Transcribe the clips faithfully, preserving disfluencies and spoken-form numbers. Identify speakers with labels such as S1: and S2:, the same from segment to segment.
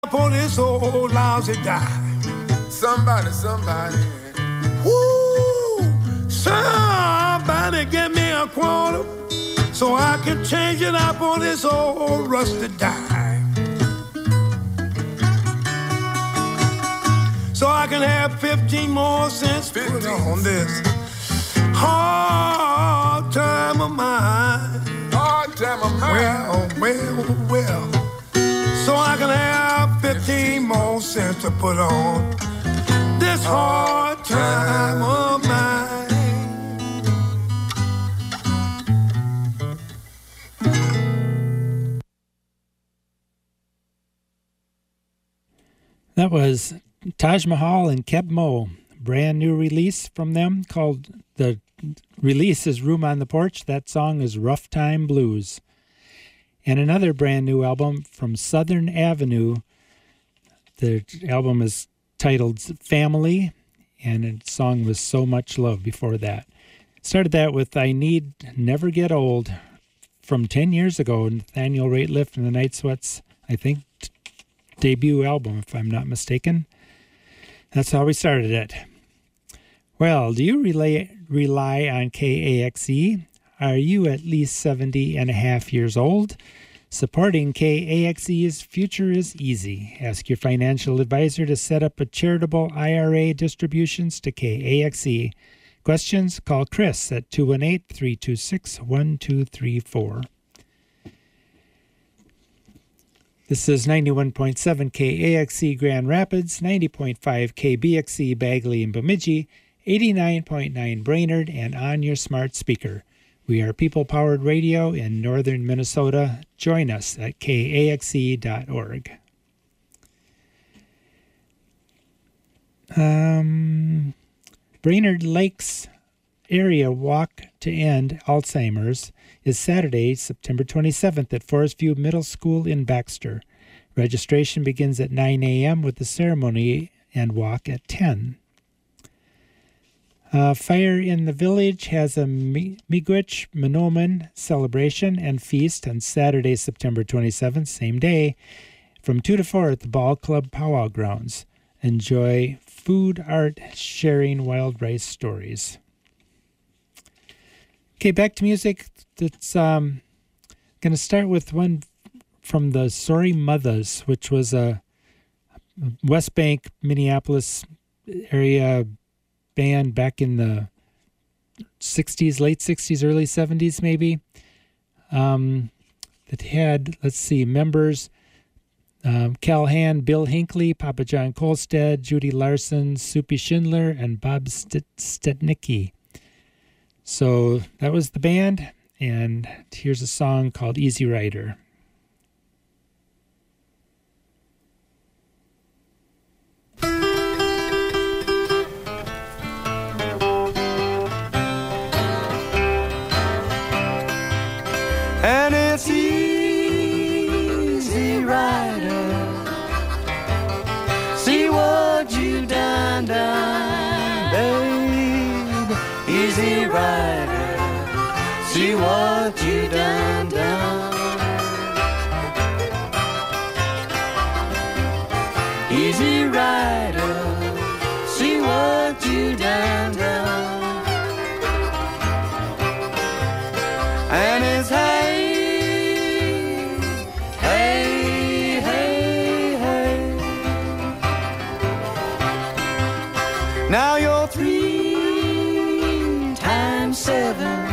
S1: For this old lousy dime.
S2: Somebody, somebody.
S1: Woo! Somebody give me a quarter so I can change it up on this old rusted dime. So I can have fifteen more cents put on this hard time of mine.
S2: Hard time of mine.
S1: Well, well, well. So I can have fifteen more cents to put on this hard time of mine.
S3: That was Taj Mahal and Keb Mo, brand new release from them called, the release is Room on the Porch. That song is Rough Time Blues. And another brand new album from Southern Avenue. The album is titled Family, and the song was So Much Love before that. Started that with I Need Never Get Old from ten years ago, Nathaniel Rateliff and the Night Sweats, I think, t- debut album, if I'm not mistaken. That's how we started it. Well, do you relay, rely on K A X E? Are you at least seventy and a half years old? Supporting K A X E's future is easy. Ask your financial advisor to set up a charitable I R A distributions to K A X E. Questions? Call Chris at two one eight, three two six, one two three four. This is ninety-one point seven K A X E Grand Rapids, ninety point five K B X E Bagley and Bemidji, eighty-nine point nine Brainerd, and on your smart speaker. We are people-powered radio in northern Minnesota. Join us at K A X E dot org. Um, Brainerd Lakes Area Walk to End Alzheimer's is Saturday, September twenty-seventh at Forest View Middle School in Baxter. Registration begins at nine a.m. with the ceremony and walk at ten. Uh, Fire in the Village has a Miigwech Minoman celebration and feast on Saturday, September twenty-seventh, same day, from two to four at the Ball Club Powwow Grounds. Enjoy food, art, sharing wild rice stories. Okay, back to music. It's um, going to start with one from the Sorry Mothers, which was a West Bank, Minneapolis area band back in the sixties, late sixties, early seventies maybe, um, that had, let's see, members, um, Cal Hand, Bill Hinckley, Papa John Kolstad, Judy Larson, Soupy Schindler, and Bob St- Stetnicki. So that was the band, and here's a song called Easy Rider.
S4: And it's easy rider. See what you done, done, babe. Easy rider. See what you done, done. Easy rider. See what you done, done. And it's hey. Now you're three times seven.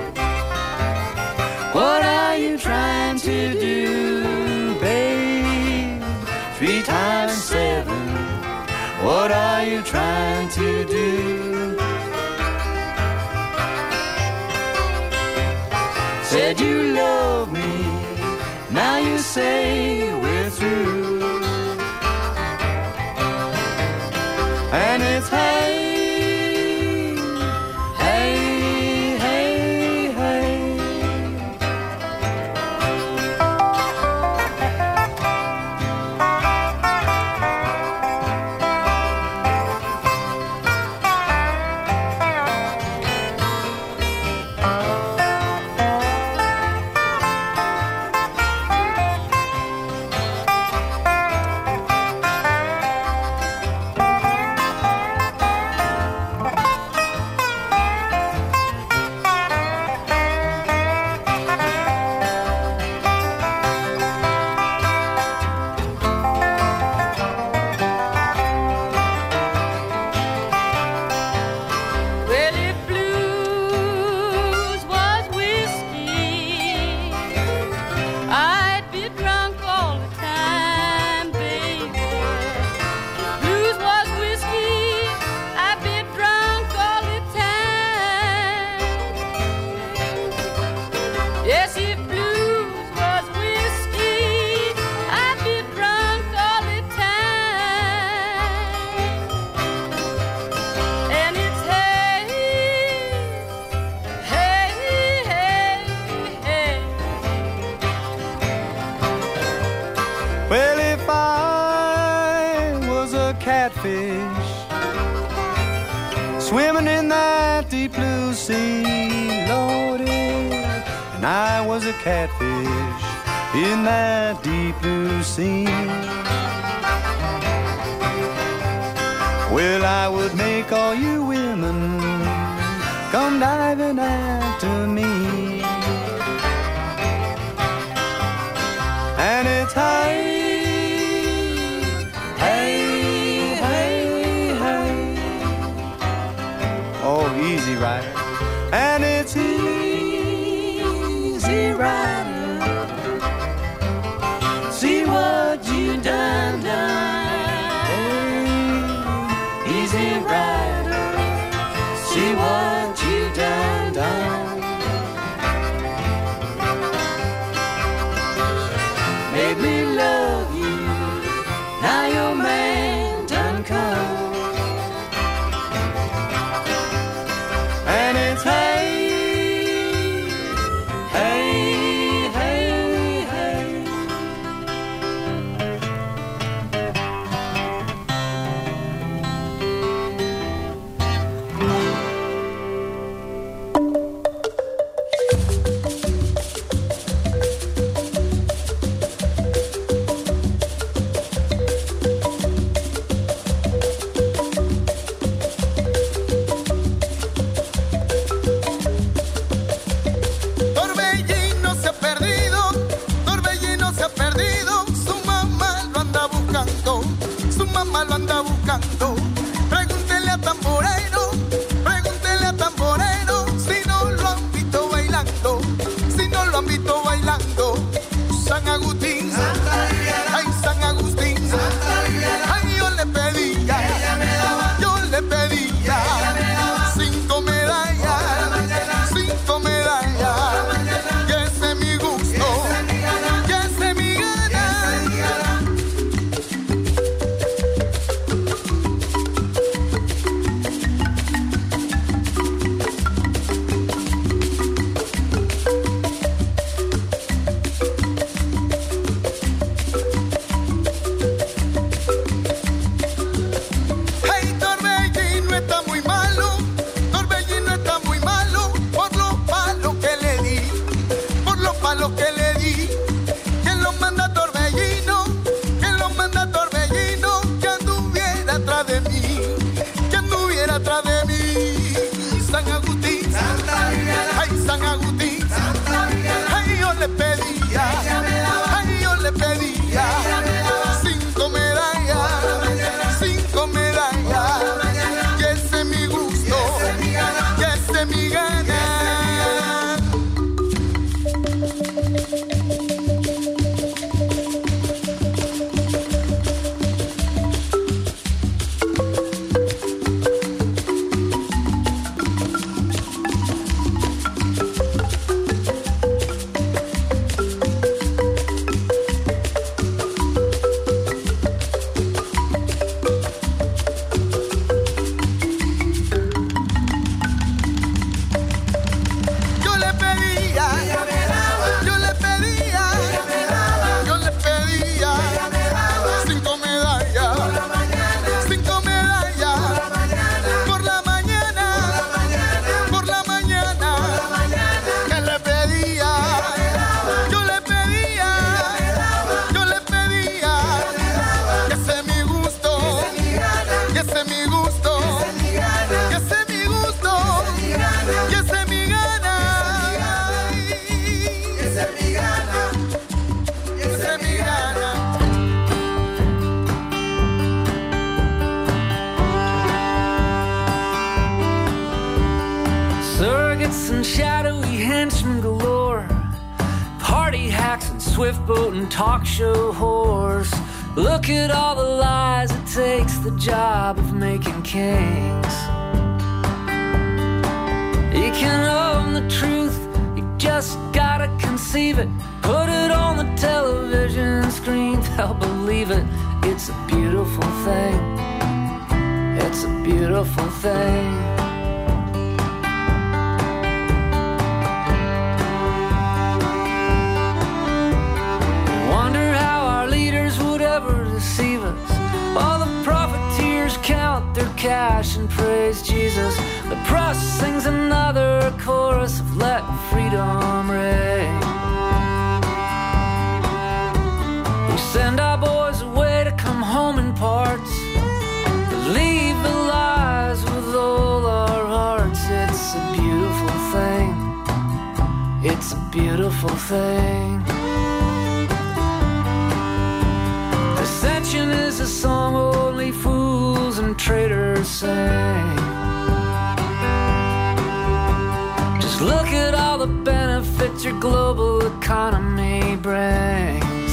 S4: What are you trying to do, babe? Three times seven. What are you trying to do? Said you love me. Now you say we're through. And it's hey, hey, hey, hey. a catfish swimming in that deep blue sea, loaded. And I was a catfish in that deep blue sea. Well, I would make all you women come diving after me. And it's hey, hey, hey, hey. Oh, easy rider. And it's easy rider. See what you done, done. Easy rider, see what you done, done. Made me love you, now your man done come. And it's hey, hey, hey, hey.
S5: Torbellino se ha perdido, Torbellino se ha perdido, su mamá lo anda buscando, su mamá lo anda buscando. Pregúntele a Tamborero, pregúntele a Tamborero, si no lo han visto bailando, si no lo han visto bailando. San Agustín, ay San Agustín, ay yo le pedía, yo le pedía cinco medallas, cinco medallas, que ese es mi gusto, que ese es mi gana. Hey, Torbellino está muy malo, Torbellino está muy malo, por los palos que le di, por los palos que le di. ¿Quién lo manda Torbellino? ¿Quién lo manda Torbellino? Que anduviera atrás de mí, que anduviera atrás de mí. San Agustín, ay San Agustín, ay yo le pedía, ay yo le pedía cinco medallas, cinco medallas, que ese es mi gusto, que ese es mi gana. Yo le pedía, yo le pedía, yo le pedía cinco medallas, cinco medallas por la mañana, por la mañana, que le pedía, yo le pedía, yo le pedía, que ese es mi gusto, que ese es mi gusto, que ese es mi gusto, que ese es mi gana, que ese es mi gana, que ese es mi gana.
S6: Surrogates and shadowy henchmen galore, party hacks and swift boat and talk show whores. Look at all the lies it takes the job of making kings. You can own the truth, you just gotta conceive it. Put it on the television screen, they'll believe it. It's a beautiful thing, it's a beautiful thing. Wonder how our leaders would ever deceive us. All the prophet cash and praise Jesus. The press sings another chorus of let freedom reign. We send our boys away to come home in parts, but leave the lies with all our hearts. It's a beautiful thing. It's a beautiful thing. Ascension is a song only fools and traitors sing. Just look at all the benefits your global economy brings.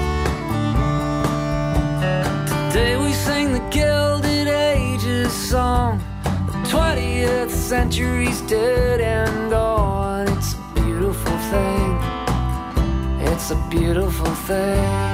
S6: Today we sing the Gilded Ages song. The twentieth century's dead and gone. It's a beautiful thing. It's a beautiful thing.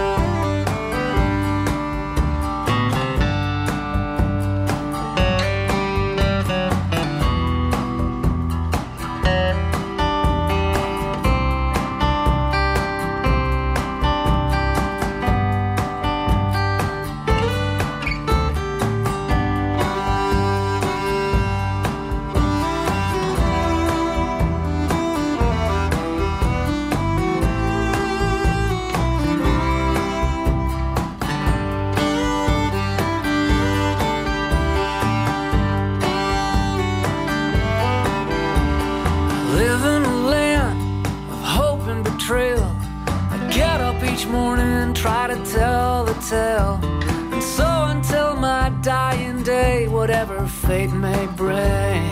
S6: Whatever fate may bring,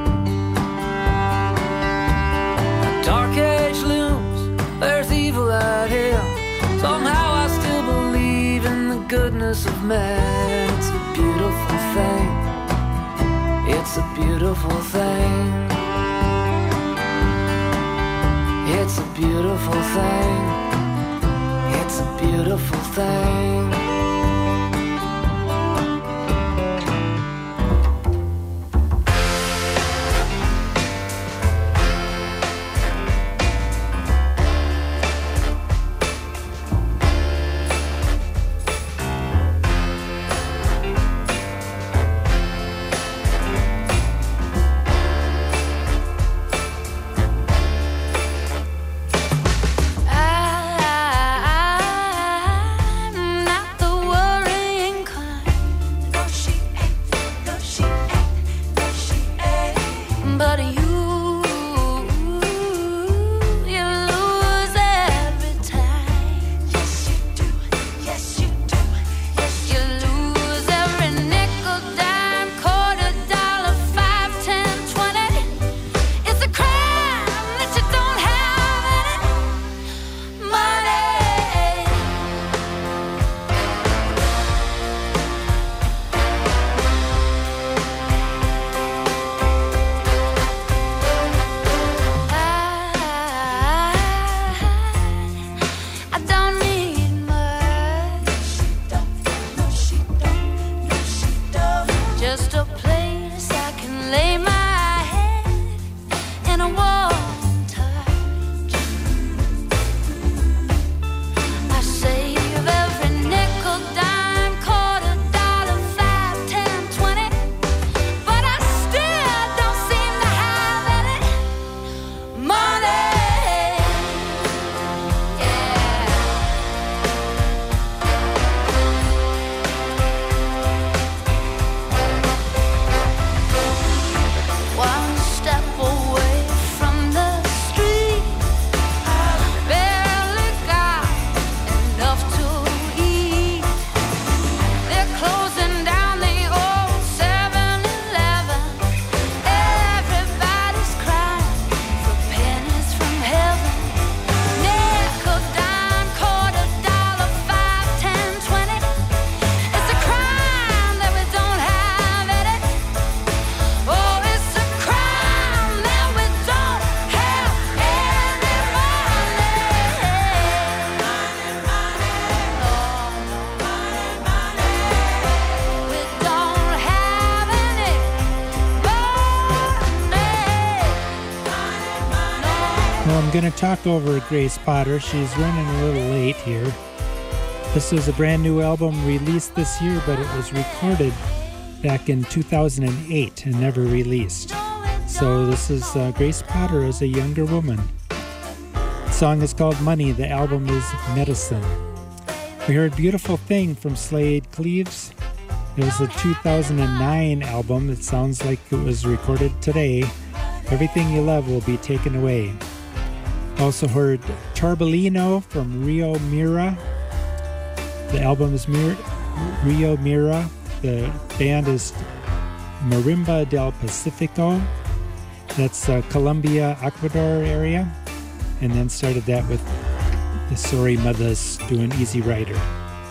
S6: a dark age looms, there's evil out here. Somehow I still believe in the goodness of man. It's a beautiful thing. It's a beautiful thing. It's a beautiful thing. It's a beautiful thing.
S3: I'm going to talk over Grace Potter. She's running a little late here. This is a brand new album released this year, but it was recorded back in two thousand eight and never released. So this is uh, Grace Potter as a younger woman. The song is called Money. The album is Medicine. We heard Beautiful Thing from Slade Cleaves. It was a two thousand nine album. It sounds like it was recorded today. Everything You Love Will Be Taken Away. Also heard Torbellino from Rio Mira. The album is Mir- Rio Mira. The band is Marimba del Pacifico. That's uh, Colombia, Ecuador area. And then started that with the Sorry Mothers doing Easy Rider.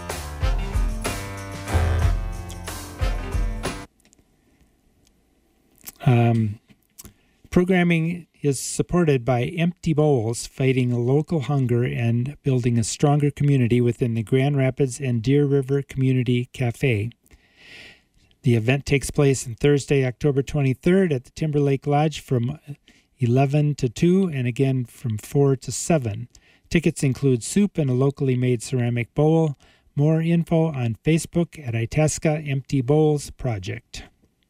S3: Um, programming is supported by Empty Bowls, fighting local hunger and building a stronger community within the Grand Rapids and Deer River Community Cafe. The event takes place on Thursday, October twenty-third at the Timberlake Lodge from eleven to two and again from four to seven. Tickets include soup and a locally made ceramic bowl. More info on Facebook at Itasca Empty Bowls Project.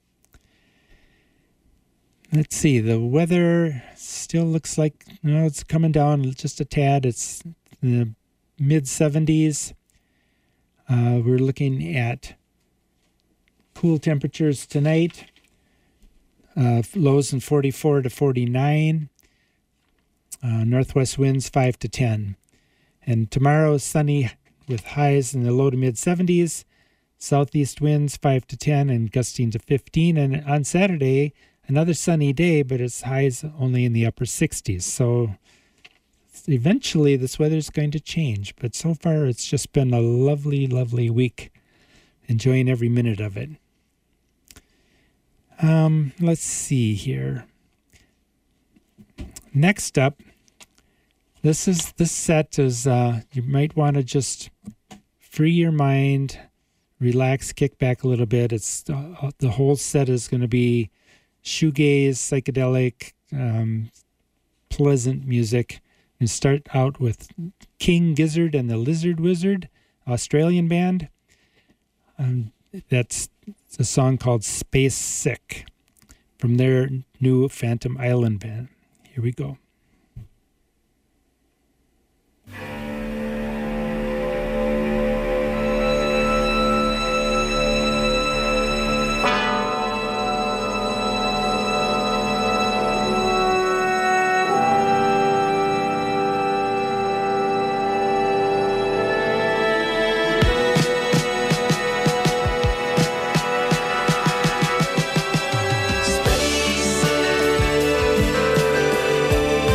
S3: Let's see, the weather still looks like, you know, it's coming down just a tad. It's in the mid seventies. Uh, we're looking at cool temperatures tonight. Uh, lows in forty-four to forty-nine. Uh, northwest winds five to ten. And tomorrow is sunny with highs in the low to mid seventies. Southeast winds five to ten and gusting to fifteen. And on Saturday, another sunny day, but its highs only in the upper sixties. So eventually this weather is going to change. But so far it's just been a lovely, lovely week. Enjoying every minute of it. Um, let's see here. Next up, this is this set is uh, you might want to just free your mind, relax, kick back a little bit. It's uh, the whole set is going to be shoegaze, psychedelic, um, pleasant music. And start out with King Gizzard and the Lizard Wizard, Australian band. Um, that's a song called Space Sick from their new Phantom Island band. Here we go.
S7: Space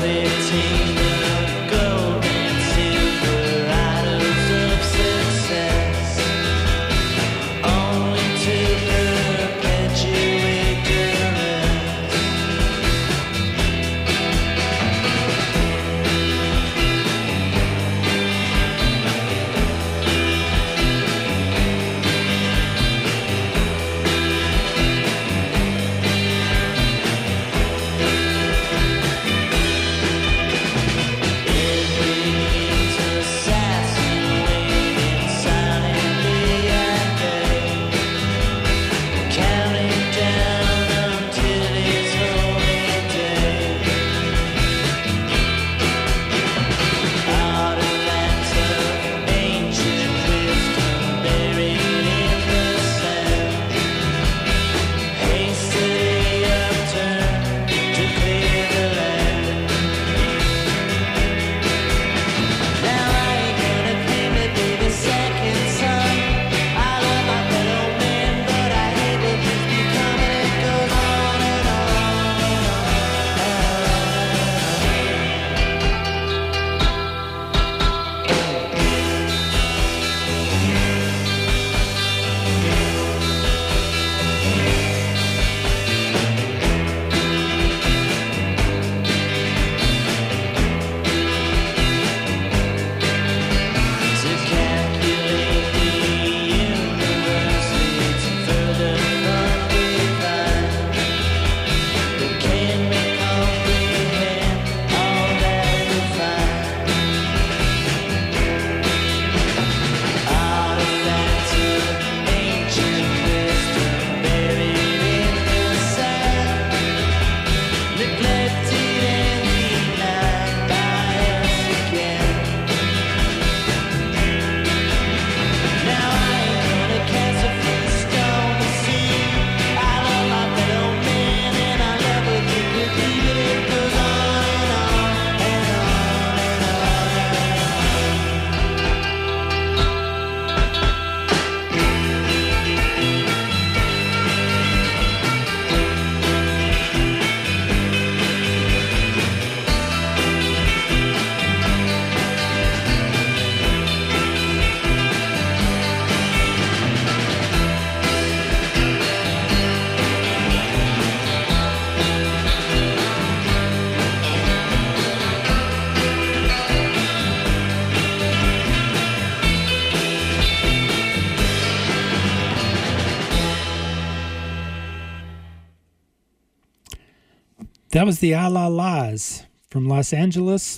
S3: That was the A La Las from Los Angeles,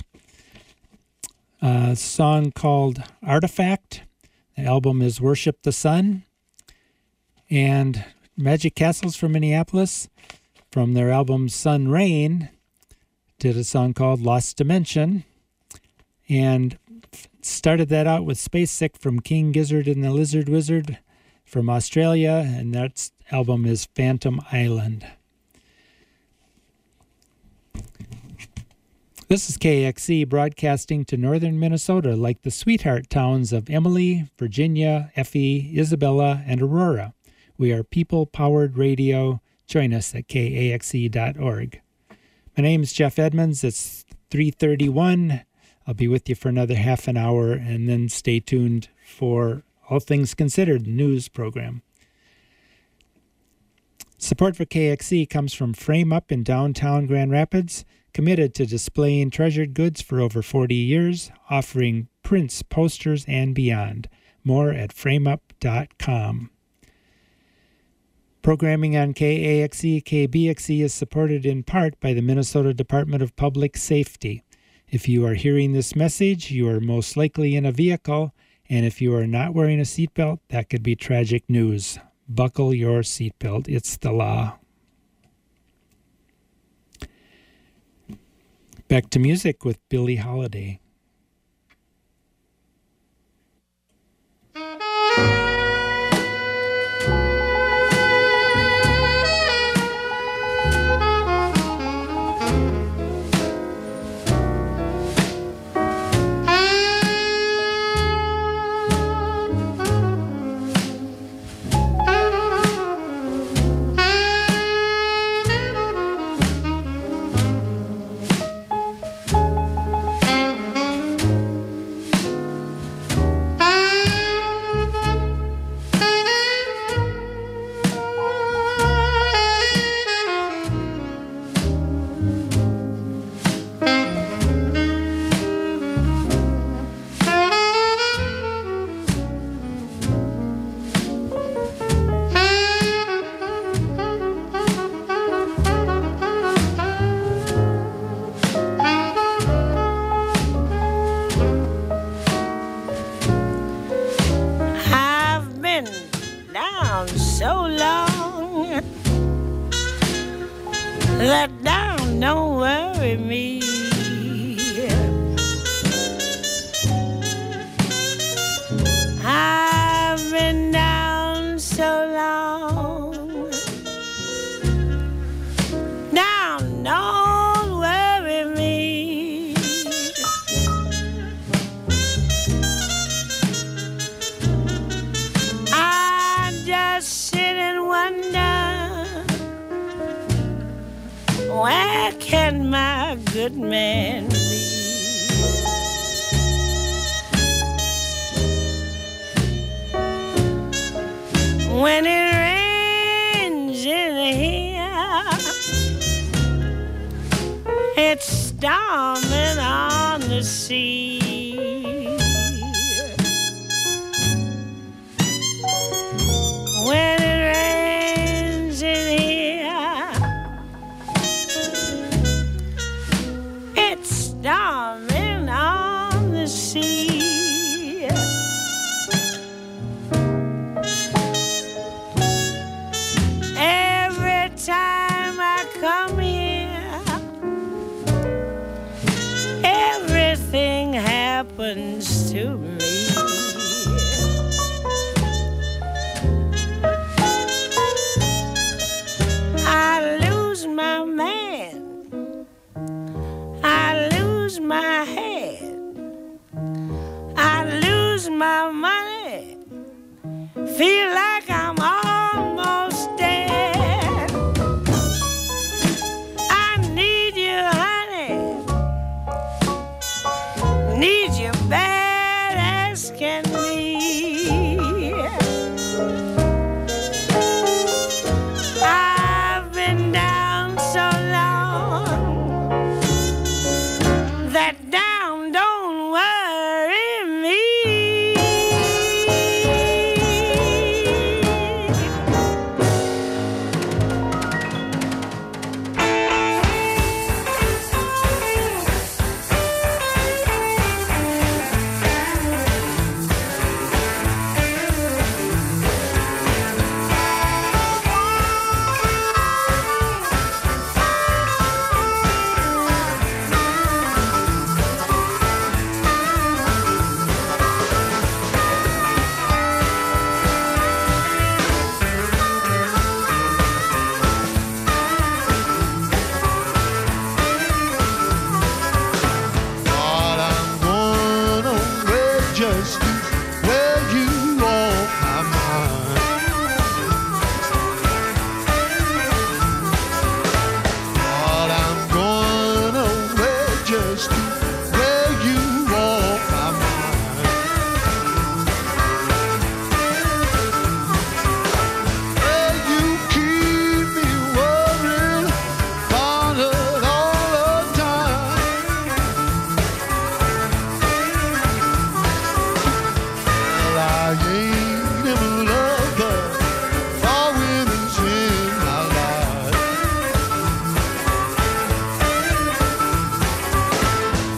S3: a song called Artifact. The album is Worship the Sun. And Magic Castles from Minneapolis, from their album Sun Rain, did a song called Lost Dimension. And started that out with Space Sick from King Gizzard and the Lizard Wizard from Australia, and that album is Phantom Island. This is K X C broadcasting to northern Minnesota, like the sweetheart towns of Emily, Virginia, Effie, Isabella, and Aurora. We are people-powered radio. Join us at K A X C dot org. My name is Jeff Edmonds. It's three thirty-one. I'll be with you for another half an hour, and then stay tuned for All Things Considered news program. Support for K X C comes from Frame Up in downtown Grand Rapids, committed to displaying treasured goods for over forty years, offering prints, posters, and beyond. More at frame up dot com. Programming on K A X C, K B X C is supported in part by the Minnesota Department of Public Safety. If you are hearing this message, you are most likely in a vehicle, and if you are not wearing a seatbelt, that could be tragic news. Buckle your seatbelt. It's the law. Back to music with Billie Holiday.
S7: worry me. I've been down so long. Now don't worry me. I just sit and wonder, where can my good man be? When it rains in here, it's storming on the sea. When it rains in here, it's storming on the sea. Every time I come here, everything happens to me. I lose my man, I lose my head, I lose my money, feel like I'm almost dead. I need you, honey, need you bad as can be. I've been down so long that down don't worry me.
S8: But I'm going away just to where you walk my mind. But I'm going away just to where you walk my mind. Where you keep me worried, bothered all the time. Well, I ain't never loved her, all women's in my life.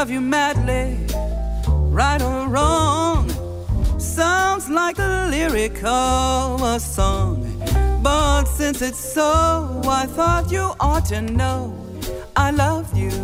S9: love you madly, right or wrong. Sounds like the lyric of a song. But since it's so, I thought you ought to know I love you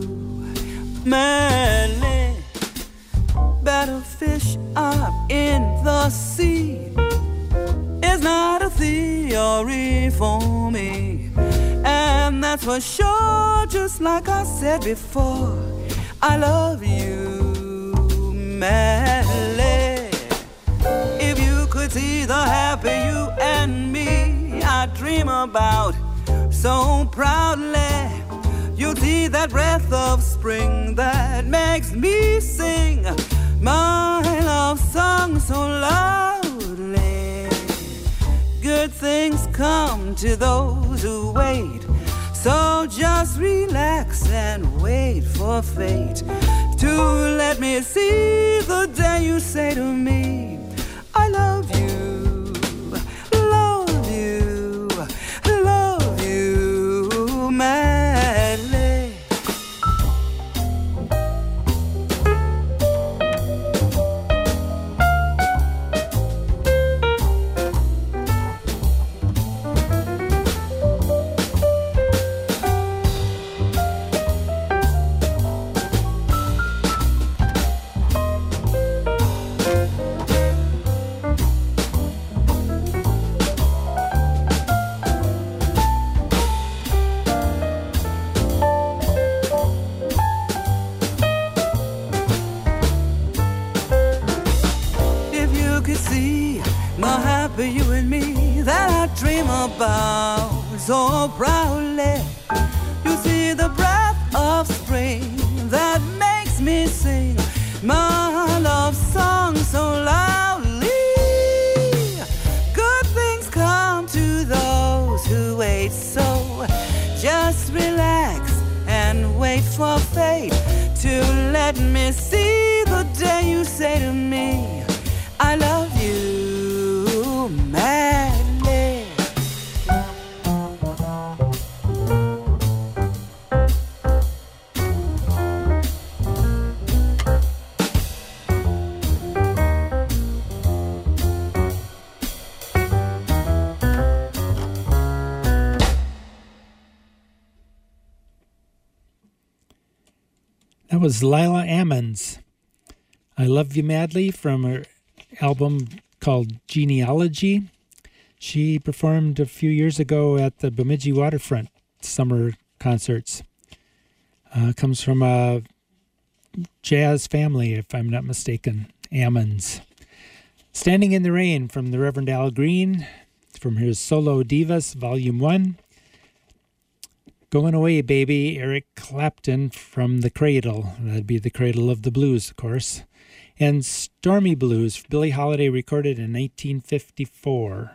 S9: madly. Better fish up in the sea is not a theory for me. And that's for sure, just like I said before, I love you madly. If you could see the happy you and me I dream about so proudly, you'll see that breath of spring that makes me sing my love song so loudly. Good things come to those who wait, so just relax and wait for fate to let me see the day you say to me, I love you, love you, love you madly. You and me that I dream about so proudly. You see the breath of spring that makes me sing my love song so loudly. Good things come to those who wait, so just relax and wait for fate to let me see the day you say to me, I love you madly.
S3: That was Lila Ammons, I Love You Madly, from her album called Genealogy. She performed a few years ago at the Bemidji Waterfront summer concerts. Uh, comes from a jazz family, if I'm not mistaken, Ammons. Standing in the Rain from the Reverend Al Green, from his Solo Divas, Volume one. Going Away, Baby, Eric Clapton from The Cradle. That'd be The Cradle of the Blues, of course. And Stormy Blues, Billie Holiday, recorded in nineteen fifty-four.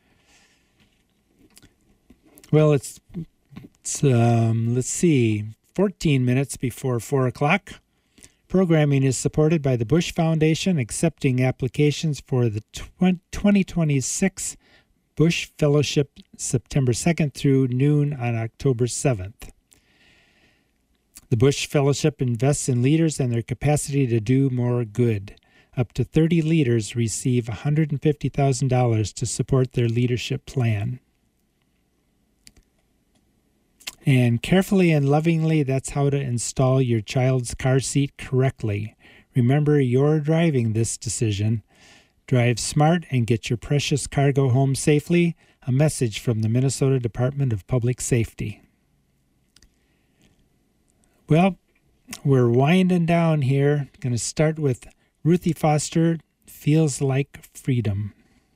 S3: Well, it's, it's um, let's see, fourteen minutes before four o'clock. Programming is supported by the Bush Foundation, accepting applications for the twenty twenty-six Bush Fellowship, September second through noon on October seventh. The Bush Fellowship invests in leaders and their capacity to do more good. Up to thirty leaders receive one hundred fifty thousand dollars to support their leadership plan. And carefully and lovingly, that's how to install your child's car seat correctly. Remember, you're driving this decision. Drive smart and get your precious cargo home safely. A message from the Minnesota Department of Public Safety. Well, we're winding down here. Going to start with Ruthie Foster, Feels Like Freedom.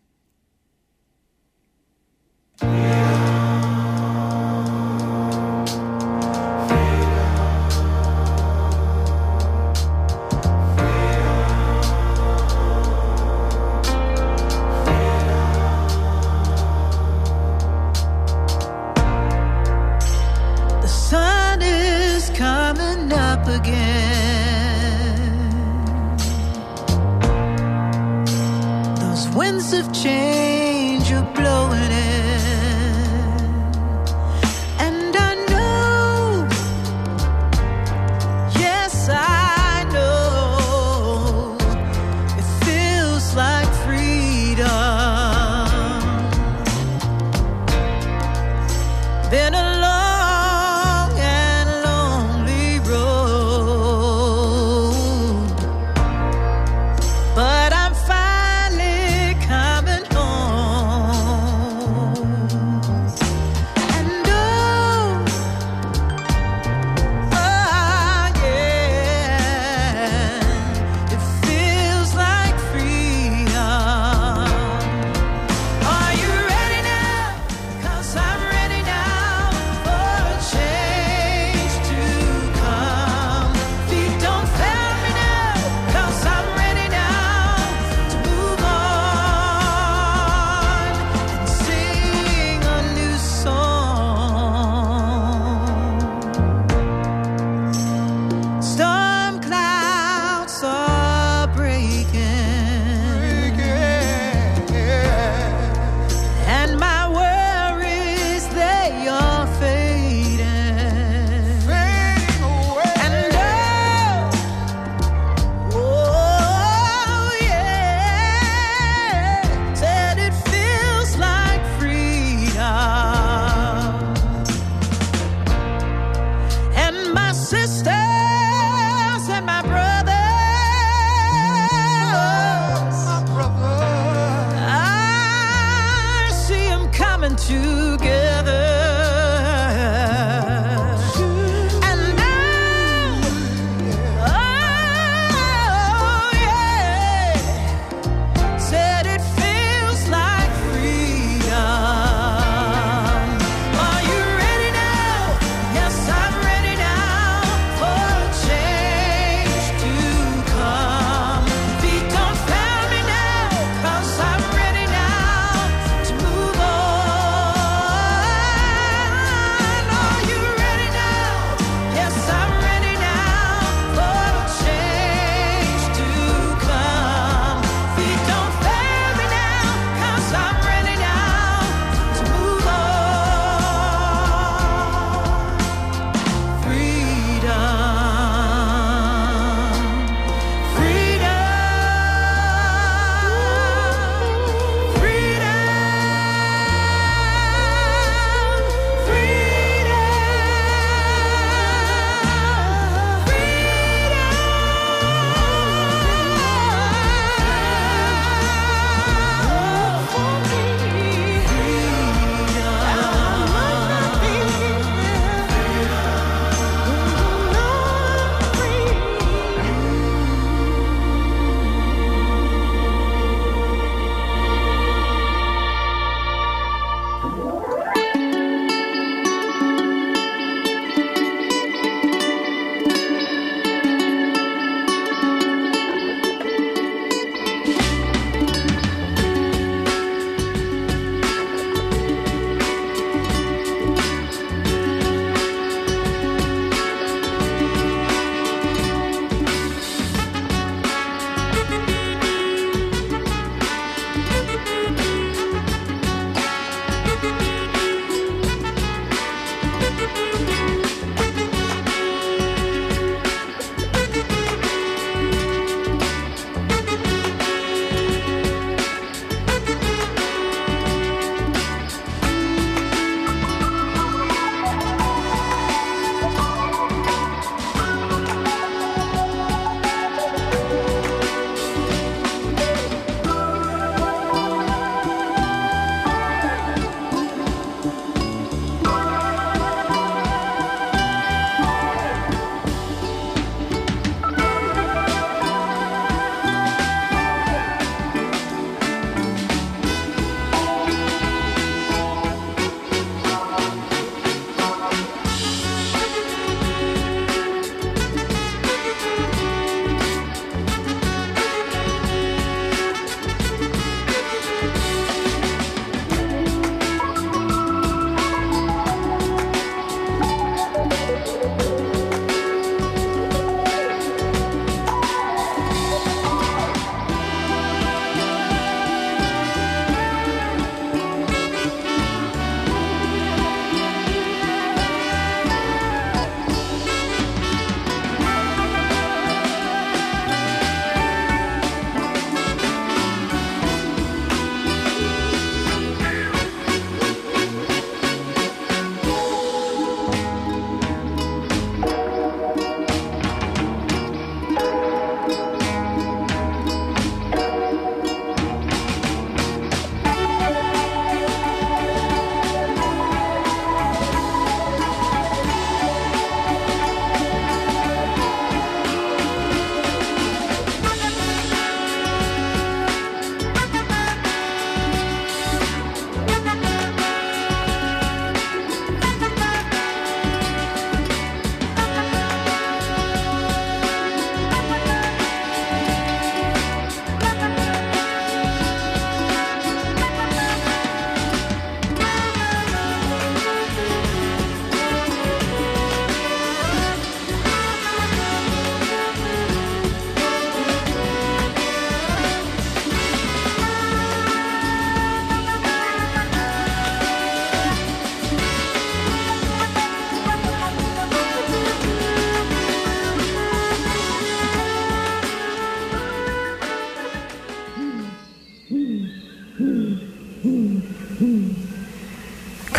S10: Winds of change are blowing in, and I know, yes, I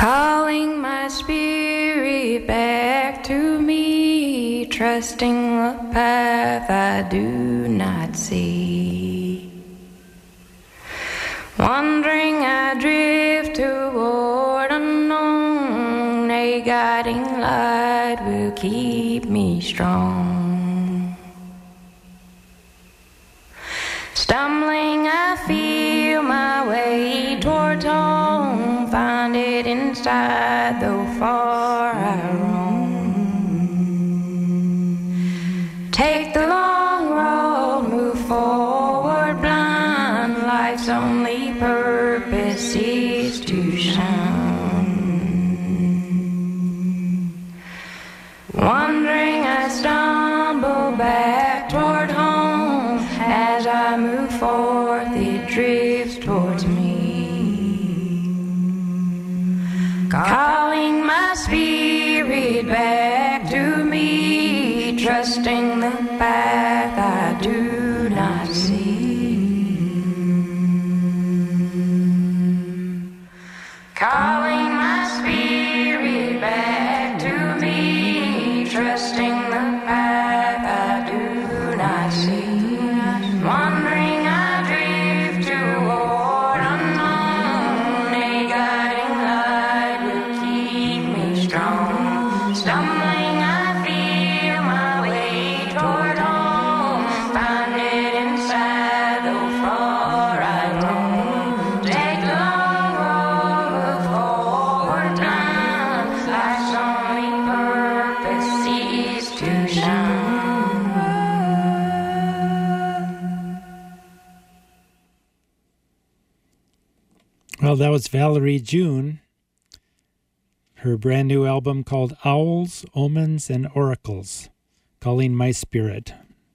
S11: Calling my spirit back to me, trusting the path I do not see. Wandering I drift toward unknown, a guiding light will keep me strong. Stumbling I feel my way towards home, find it inside though far I roam. Take the long road, move forward blind, life's only purpose is to shine. Wandering I stumble back toward home, as I move forth it drifts towards me. Calling my spirit back to me, trusting the path I do not see. Calling my spirit back to me, trusting the path I do not see. Wandering I drift toward unknown, a guiding light will keep me strong. Stumbling I feel my way toward home, find it inside though far I roam. Take the long road, move forward time, life's only purpose is to shine.
S3: Well, that was Valerie June, her brand new album called Owls, Omens, and Oracles, Calling My Spirit.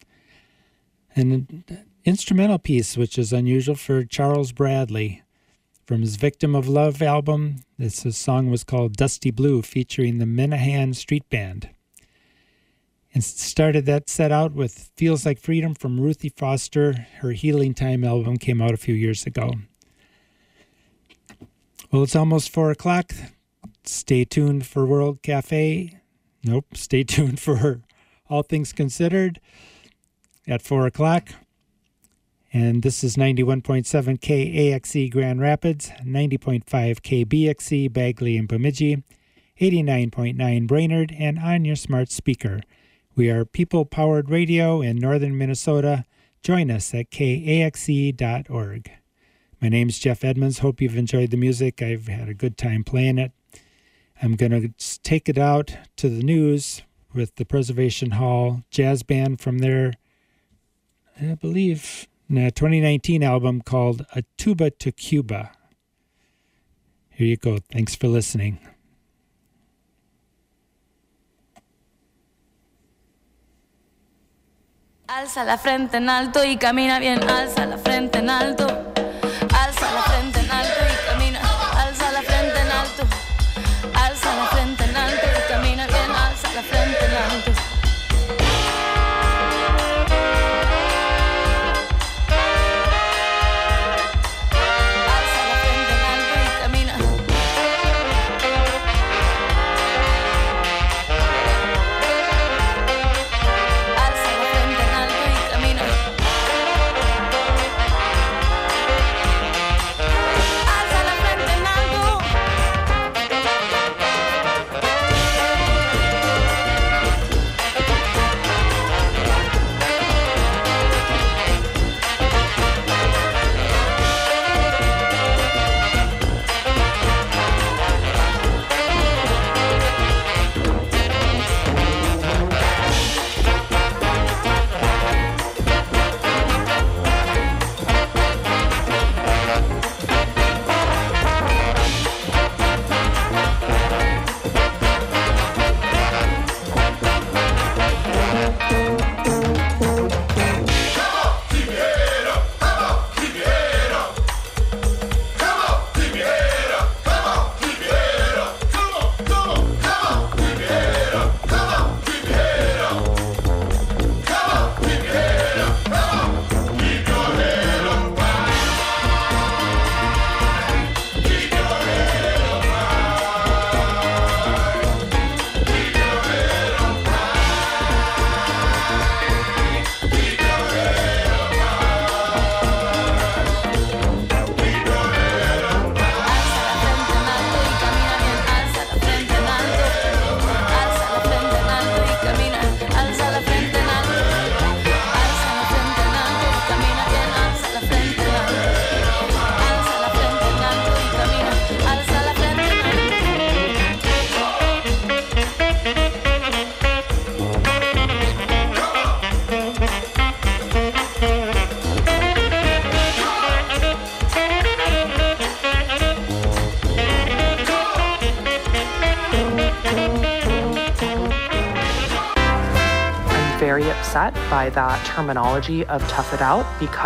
S3: An instrumental piece, which is unusual for Charles Bradley. From his Victim of Love album, this song was called Dusty Blue, featuring the Minahan Street Band. And started that set out with Feels Like Freedom from Ruthie Foster. Her Healing Time album came out a few years ago. Well, it's almost four o'clock. Stay tuned for World Cafe. Nope, stay tuned for All Things Considered at four o'clock. And this is ninety-one point seven K A X E Grand Rapids, ninety point five K B X E Bagley and Bemidji, eighty-nine point nine Brainerd, and on your smart speaker. We are people-powered radio in northern Minnesota. Join us at K A X E dot org. My name's Jeff Edmonds. Hope you've enjoyed the music. I've had a good time playing it. I'm going to take it out to the news with the Preservation Hall Jazz Band from their, I believe, twenty nineteen album called A Tuba to Cuba. Here you go. Thanks for listening.
S12: Alza la frente en alto y camina bien, alza la frente en alto. Alza la frente en alto y camina, alza la frente en alto. Alza la frente en alto y camina bien, alza la frente en alto. Alza la frente en alto y camina. Alza la frente en alto y camina.
S13: upset by that terminology of tough it out because